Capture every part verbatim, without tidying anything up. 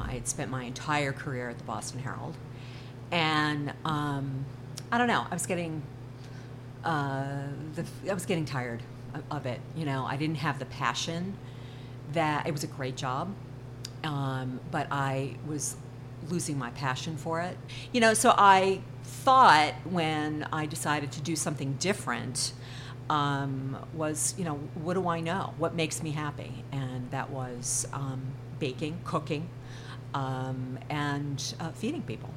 I had spent my entire career at the Boston Herald. And um, I don't know, I was getting, uh, the, I was getting tired of, of it. You know, I didn't have the passion that, it was a great job, um, but I was losing my passion for it. You know, so I thought when I decided to do something different, um, was, you know, what do I know? What makes me happy? And that was um, baking, cooking, um, and uh, feeding people.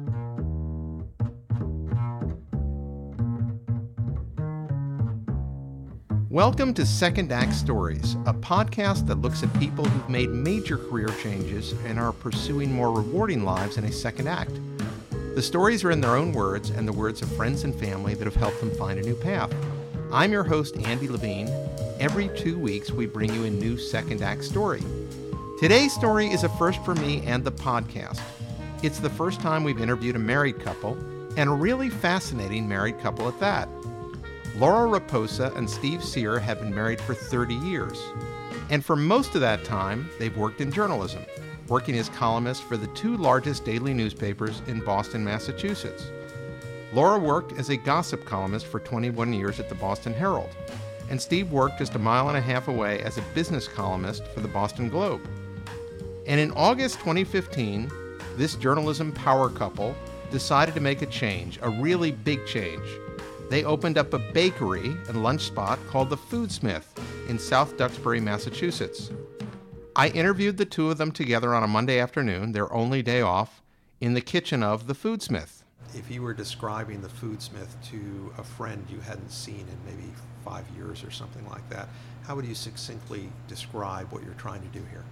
Welcome to Second Act Stories, a podcast that looks at people who've made major career changes and are pursuing more rewarding lives in a second act. The stories are in their own words and the words of friends and family that have helped them find a new path. I'm your host, Andy Levine. Every two weeks, we bring you a new Second Act story. Today's story is a first for me and the podcast. It's the first time we've interviewed a married couple, and a really fascinating married couple at that. Laura Raposa and Steve Cyr have been married for thirty years. And for most of that time, they've worked in journalism, working as columnists for the two largest daily newspapers in Boston, Massachusetts. Laura worked as a gossip columnist for twenty-one years at the Boston Herald, and Steve worked just a mile and a half away as a business columnist for the Boston Globe. And in August twenty fifteen, this journalism power couple decided to make a change, a really big change. They opened up a bakery and lunch spot called the Foodsmith in South Duxbury, Massachusetts. I interviewed the two of them together on a Monday afternoon, their only day off, in the kitchen of the Foodsmith. If you were describing the Foodsmith to a friend you hadn't seen in maybe five years or something like that, how would you succinctly describe what you're trying to do here?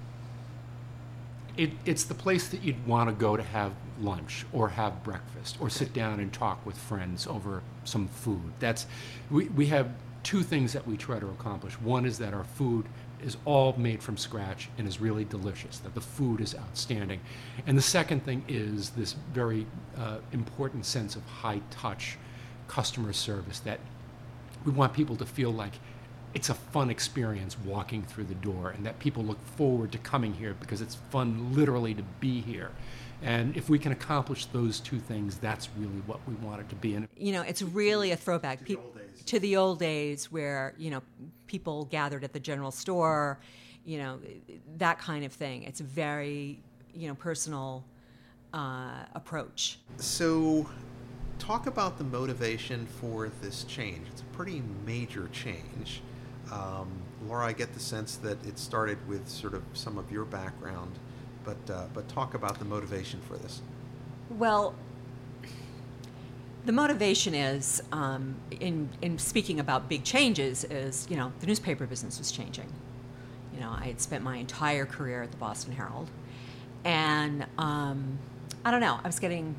It, it's the place that you'd want to go to have lunch or have breakfast or sit down and talk with friends over some food. That's we, we have two things that we try to accomplish. One is that our food is all made from scratch and is really delicious, that the food is outstanding. And the second thing is this very uh, important sense of high-touch customer service, that we want people to feel like it's a fun experience walking through the door, and that people look forward to coming here because it's fun literally to be here. And if we can accomplish those two things, that's really what we want it to be. And you know, it's really a throwback to pe- the old days. to the old days where, you know, people gathered at the general store, you know, that kind of thing. It's a very, you know, personal uh, approach. So talk about the motivation for this change. It's a pretty major change. Um, Laura, I get the sense that it started with sort of some of your background, but uh, but talk about the motivation for this. Well, the motivation is, um, in in speaking about big changes, is, you know, the newspaper business was changing. You know, I had spent my entire career at the Boston Herald, and um, I don't know, I was getting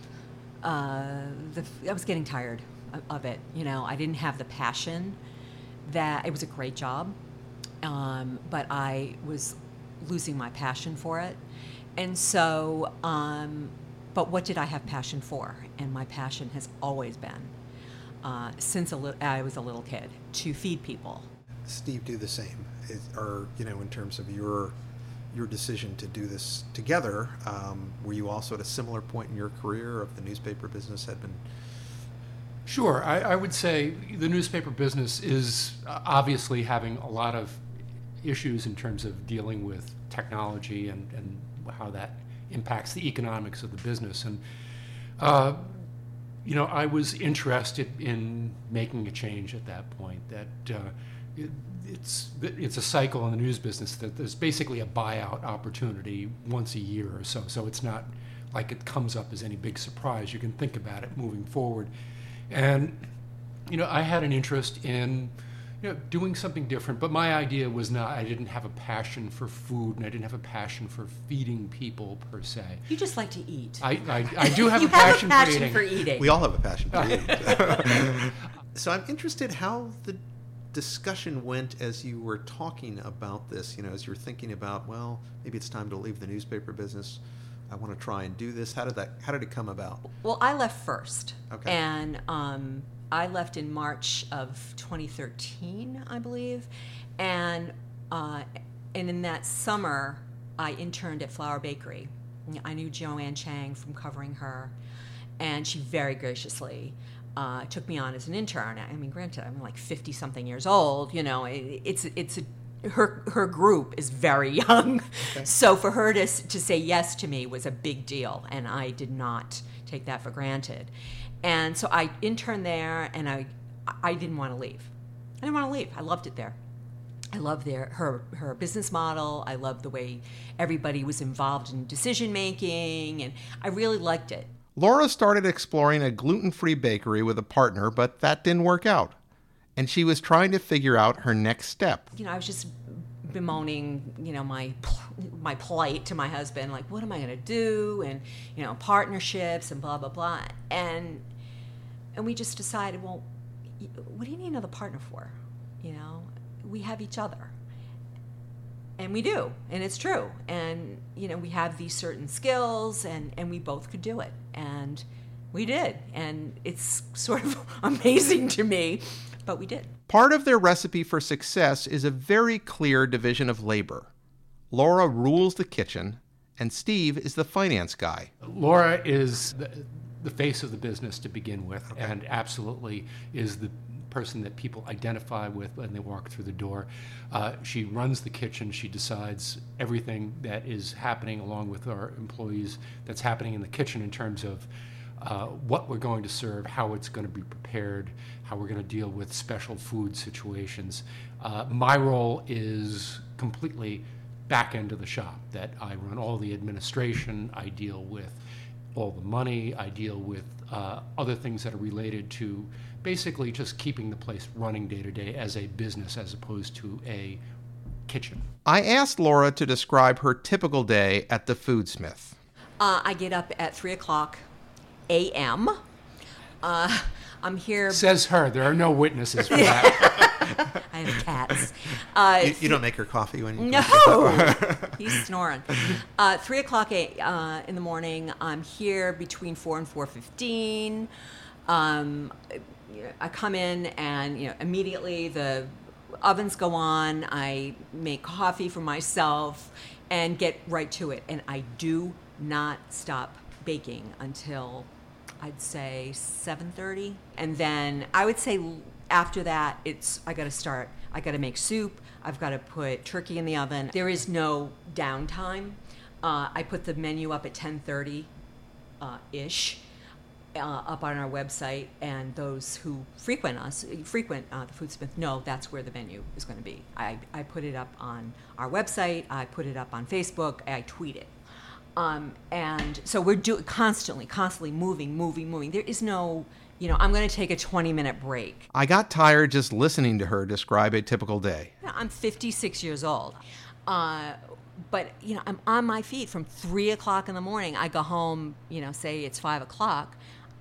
uh, the I was getting tired of, of it. You know, I didn't have the passion. That it was a great job, um, but I was losing my passion for it. And so, um, but what did I have passion for? And my passion has always been, uh, since a li- I was a little kid, to feed people. Steve, do the same. It, or, you know, in terms of your your decision to do this together, um, were you also at a similar point in your career of the newspaper business had been? Sure, I, I would say the newspaper business is obviously having a lot of issues in terms of dealing with technology and, and how that impacts the economics of the business. And, uh, you know, I was interested in making a change at that point, that uh, it, it's, it's a cycle in the news business that there's basically a buyout opportunity once a year or so. So it's not like it comes up as any big surprise. You can think about it moving forward. And, you know, I had an interest in, you know, doing something different, but my idea was not, I didn't have a passion for food, and I didn't have a passion for feeding people, per se. You just like to eat. I, I, I do have you a passion, have a passion for, for eating. eating. We all have a passion for eating. So I'm interested how the discussion went as you were talking about this, you know, as you were thinking about, well, maybe it's time to leave the newspaper business. I want to try and do this. How did that? How did it come about? Well, I left first. Okay. And um, I left in March of twenty thirteen, I believe. And uh, and in that summer, I interned at Flour Bakery. I knew Joanne Chang from covering her, and she very graciously uh, took me on as an intern. I mean, granted, I'm like fifty-something years old. You know, it, it's it's a, her her group is very young, okay. So for her to to say yes to me was a big deal, and I did not take that for granted. And so I interned there, and I I didn't want to leave. I didn't want to leave. I loved it there. I loved their her her business model. I loved the way everybody was involved in decision making, and I really liked it. Laura started exploring a gluten-free bakery with a partner, but that didn't work out. And she was trying to figure out her next step. You know, I was just bemoaning, you know, my my plight to my husband, like, what am I going to do? And, you know, partnerships and blah, blah, blah. And and we just decided, well, what do you need another partner for? You know, we have each other. And we do, and it's true. And, you know, we have these certain skills, and, and we both could do it. And we did. And it's sort of amazing to me, but we did. Part of their recipe for success is a very clear division of labor. Laura rules the kitchen, and Steve is the finance guy. Laura is the, the face of the business to begin with, okay. and absolutely is the person that people identify with when they walk through the door. Uh, she runs the kitchen. She decides everything that is happening along with our employees that's happening in the kitchen in terms of uh, what we're going to serve, how it's going to be prepared, how we're going to deal with special food situations. Uh, my role is completely back end of the shop, that I run all the administration, I deal with all the money, I deal with uh, other things that are related to basically just keeping the place running day to day as a business as opposed to a kitchen. I asked Laura to describe her typical day at the Foodsmith. Uh, I get up at three o'clock a m Uh, I'm here. Says her. There are no witnesses for that. I have cats. Uh, you, you don't make her coffee when you No! He's snoring. Uh, three o'clock a, uh, in the morning. I'm here between four and four fifteen. Um, I come in and, you know, immediately the ovens go on. I make coffee for myself and get right to it. And I do not stop baking until, I'd say, seven thirty. And then I would say after that, it's I got to start. I got to make soup. I've got to put turkey in the oven. There is no downtime. Uh, I put the menu up at ten thirty uh, ish. Uh, up on our website, and those who frequent us, frequent uh, the Foodsmith, know that's where the menu is going to be. I, I put it up on our website, I put it up on Facebook, I tweet it. Um, and so we're do- constantly, constantly moving, moving, moving. There is no, you know, I'm going to take a twenty-minute break. I got tired just listening to her describe a typical day. I'm fifty-six years old. Uh, but, you know, I'm on my feet from three o'clock in the morning. I go home, you know, say it's five o'clock.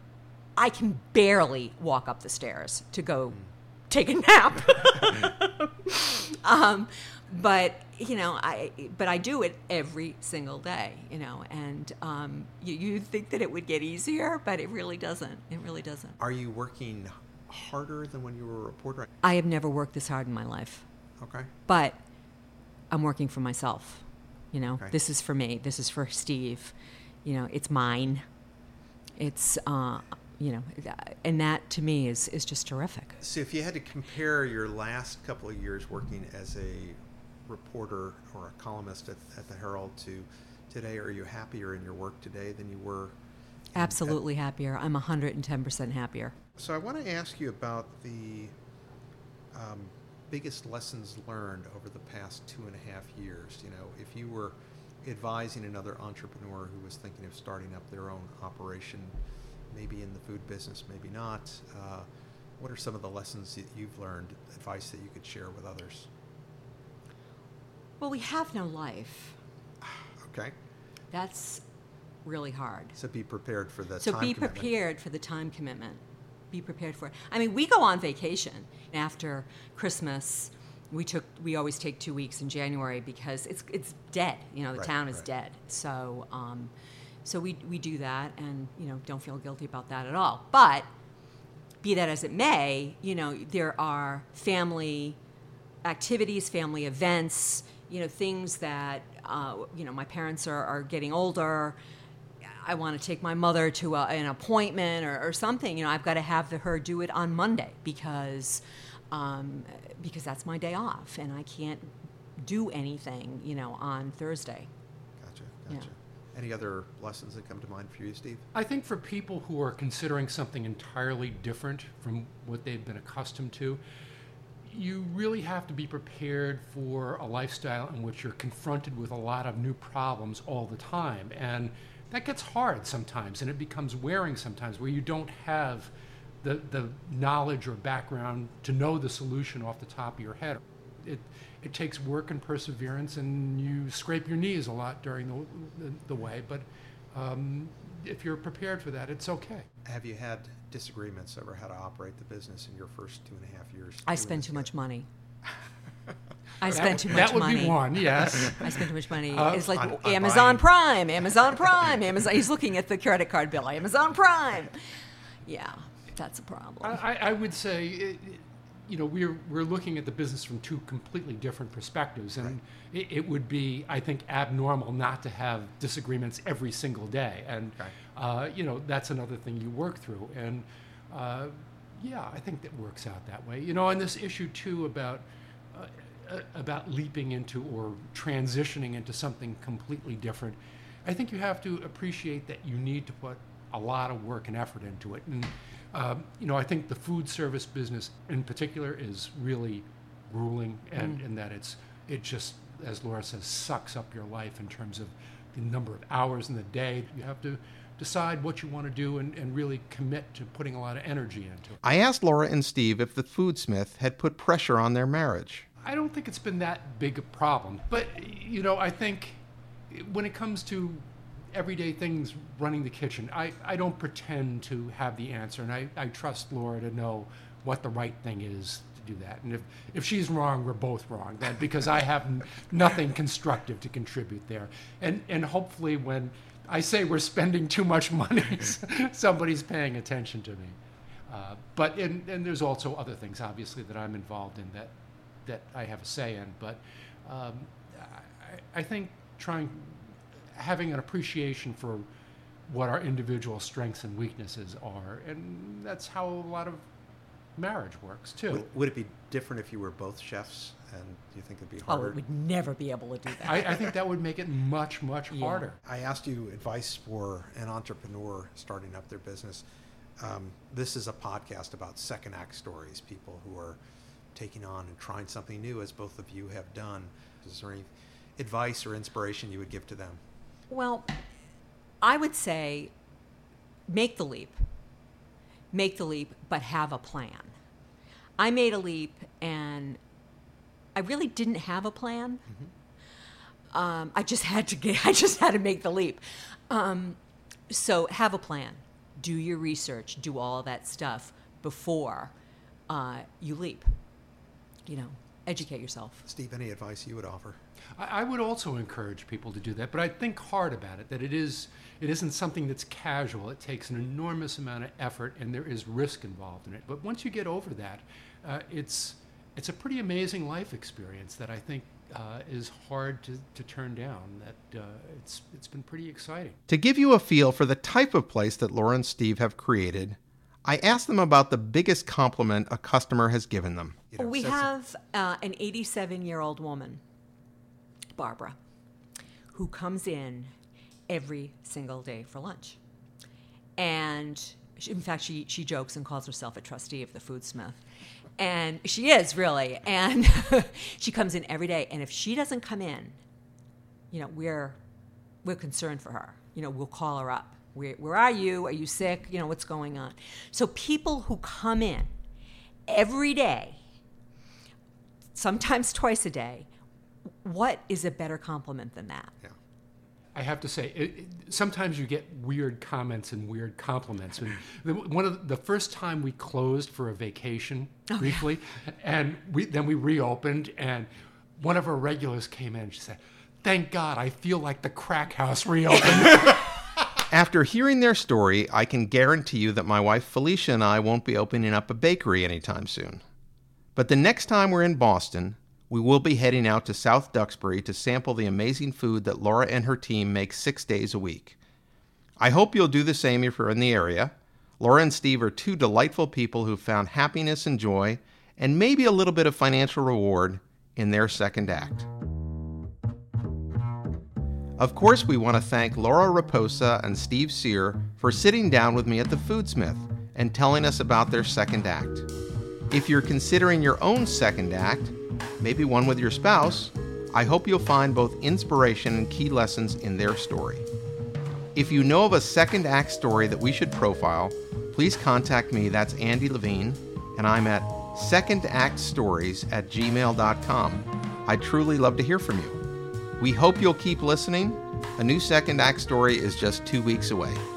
I can barely walk up the stairs to go take a nap. um, but you know, I but I do it every single day. You know, and um, you you think that it would get easier, but it really doesn't. It really doesn't. Are you working harder than when you were a reporter? I have never worked this hard in my life. Okay. But I'm working for myself. You know, okay. This is for me. This is for Steve. You know, it's mine. It's. Uh, You know, and that to me is, is just terrific. So if you had to compare your last couple of years working as a reporter or a columnist at, at the Herald to today, are you happier in your work today than you were? Absolutely happier. I'm one hundred ten percent happier. So I want to ask you about the um, biggest lessons learned over the past two and a half years. You know, if you were advising another entrepreneur who was thinking of starting up their own operation, maybe in the food business, maybe not. Uh, what are some of the lessons that you've learned, advice that you could share with others? Well, we have no life. Okay. That's really hard. So be prepared for the so time be commitment. prepared for the time commitment. Be prepared for it. I mean, we go on vacation after Christmas. We took. We always take two weeks in January because it's it's dead. You know, the Right, town is right. dead. So. Um, So we we do that, and you know don't feel guilty about that at all. But be that as it may, you know there are family activities, family events. you know, things that, uh, you know, my parents are, are getting older. I want to take my mother to a, an appointment or, or something. You know, I've got to have the, her do it on Monday because um, because that's my day off, and I can't do anything, you know, on Thursday. Gotcha, gotcha. Yeah. Any other lessons that come to mind for you, Steve? I think for people who are considering something entirely different from what they've been accustomed to, you really have to be prepared for a lifestyle in which you're confronted with a lot of new problems all the time. And that gets hard sometimes, and it becomes wearing sometimes, where you don't have the, the knowledge or background to know the solution off the top of your head. It, it takes work and perseverance, and you scrape your knees a lot during the, the, the way, but um, if you're prepared for that, it's okay. Have you had disagreements over how to operate the business in your first two and a half years? I spend too much money. I That spend too would- much That would money. be one, yes. I spend too much money. Uh, it's like on- on Amazon buying. Prime, Amazon Prime, Amazon. He's looking at the credit card bill. Amazon Prime. Yeah, that's a problem. I, I would say, it, you know, we're we're looking at the business from two completely different perspectives, and it, it would be, I think, abnormal not to have disagreements every single day, and Okay. uh, you know, that's another thing you work through, and uh, yeah, I think that works out that way. You know, and this issue too about uh, uh, about leaping into or transitioning into something completely different, I think you have to appreciate that you need to put a lot of work and effort into it. And, um, you know, I think the food service business in particular is really grueling, and, Mm. and that it's, it just, as Laura says, sucks up your life in terms of the number of hours in the day. You have to decide what you want to do and, and really commit to putting a lot of energy into it. I asked Laura and Steve if the Foodsmith had put pressure on their marriage. I don't think it's been that big a problem. But, you know, I think when it comes to everyday things running the kitchen, I, I don't pretend to have the answer. And I, I trust Laura to know what the right thing is to do that. And if, if she's wrong, we're both wrong then, because I have n- nothing constructive to contribute there. And, and hopefully when I say we're spending too much money, somebody's paying attention to me. Uh, but, and, and there's also other things, obviously, that I'm involved in that that I have a say in, but um, I, I think trying, having an appreciation for what our individual strengths and weaknesses are, and that's how a lot of marriage works too. Would, would it be different if you were both chefs, and do you think it'd be Oh, harder? it would never be able to do that. I, I think that would make it much, much Yeah. harder. I asked you advice for an entrepreneur starting up their business. Um, this is a podcast about second act stories, people who are taking on and trying something new, as both of you have done. Is there any advice or inspiration you would give to them? Well, I would say make the leap. Make the leap, but have a plan. I made a leap, and I really didn't have a plan. Mm-hmm. Um, I just had to get. I just had to make the leap. Um, so have a plan. Do your research. Do all that stuff before uh, you leap. You know, educate yourself. Steve, any advice you would offer? I, I would also encourage people to do that, but I think hard about it, that it is, it isn't something that's casual. It takes an enormous amount of effort, and there is risk involved in it. But once you get over that, uh, it's, it's a pretty amazing life experience that I think uh, is hard to, to turn down. That uh, it's, it's been pretty exciting. To give you a feel for the type of place that Laura and Steve have created, I asked them about the biggest compliment a customer has given them. You know, We said some- have uh, an eighty-seven-year-old woman, Barbara, who comes in every single day for lunch. And she, in fact, she, she jokes and calls herself a trustee of the Foodsmith. And she is, really. And she comes in every day. And if she doesn't come in, you know, we're, we're concerned for her. You know, we'll call her up. Where, where are you? Are you sick? You know, what's going on? So people who come in every day, sometimes twice a day, what is a better compliment than that? Yeah. I have to say, it, it, sometimes you get weird comments and weird compliments. And the, one of the, the first time we closed for a vacation Oh, briefly, and we, then we reopened, and one of our regulars came in and she said, "Thank God, I feel like the crack house reopened." After hearing their story, I can guarantee you that my wife Felicia and I won't be opening up a bakery anytime soon. But the next time we're in Boston, We will be heading out to South Duxbury to sample the amazing food that Laura and her team make six days a week. I hope you'll do the same if you're in the area. Laura and Steve are two delightful people who found happiness and joy, and maybe a little bit of financial reward in their second act. Of course, we want to thank Laura Raposa and Steve Sear for sitting down with me at the Foodsmith and telling us about their second act. If you're considering your own second act, maybe one with your spouse, I hope you'll find both inspiration and key lessons in their story. If you know of a second act story that we should profile, please contact me. That's Andy Levine, and I'm at secondactstories at gmail dot com. I'd truly love to hear from you. We hope you'll keep listening. A new second act story is just two weeks away.